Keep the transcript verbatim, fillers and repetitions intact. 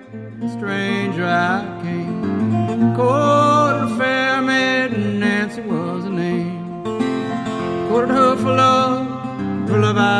stranger I came. Courted a fair maiden, Nancy was her name. Courted her for love, her love I